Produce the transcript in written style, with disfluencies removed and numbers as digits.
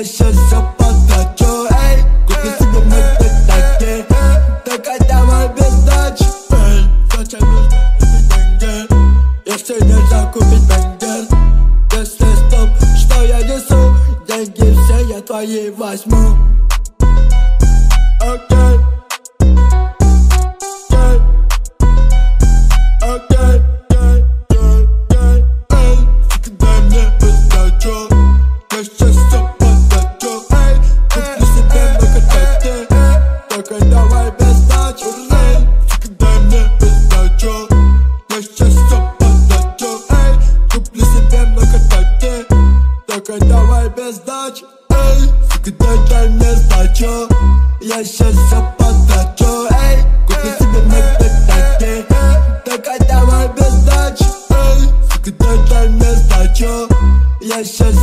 Я сейчас все потрачу, эй. Купи себе медведки, только давай без дачи. Эй, зачем нужны эти деньги, если нельзя купить бенгер? Если стоп, что я несу, деньги все я твои возьму. Окей. Давай без дачи, эй, дай мне без дачи. Я сейчас все потрачу, эй, куплю себе много таки. Только давай без дачи, эй, дай мне сдачу. Я сейчас все потрачу, эй, куплю себе много таки. Только давай без дачи, эй, дай мне сдачу. Я сейчас